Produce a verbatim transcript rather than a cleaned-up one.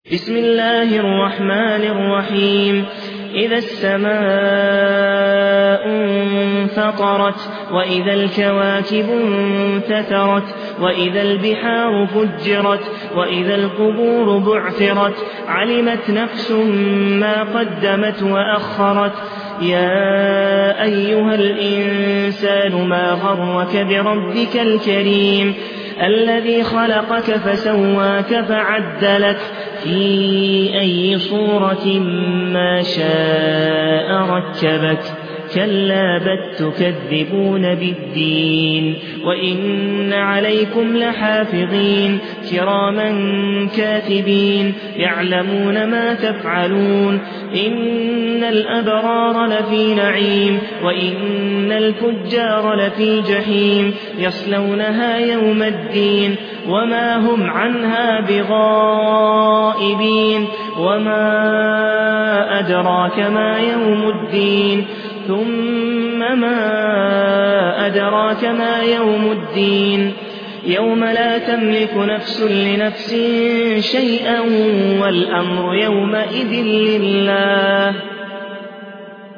بسم الله الرحمن الرحيم إذا السماء انفطرت وإذا الكواكب انتثرت وإذا البحار فجرت وإذا القبور بعثرت علمت نفس ما قدمت وأخرت يا أيها الإنسان ما غرك بربك الكريم الذي خلقك فسواك فعدلك في أي صورة ما شاء ركبك كلا بل تكذبون بالدين وإن عليكم لحافظين كراما كاتبين يعلمون ما تفعلون إن الأبرار لفي نعيم وإن الفجار لفي جحيم يصلونها يوم الدين وما هم عنها بغائبين وما أدراك ما يوم الدين ثم ما أدراك ما يوم الدين يوم لا تملك نفس لنفس شيئا والأمر يومئذ لله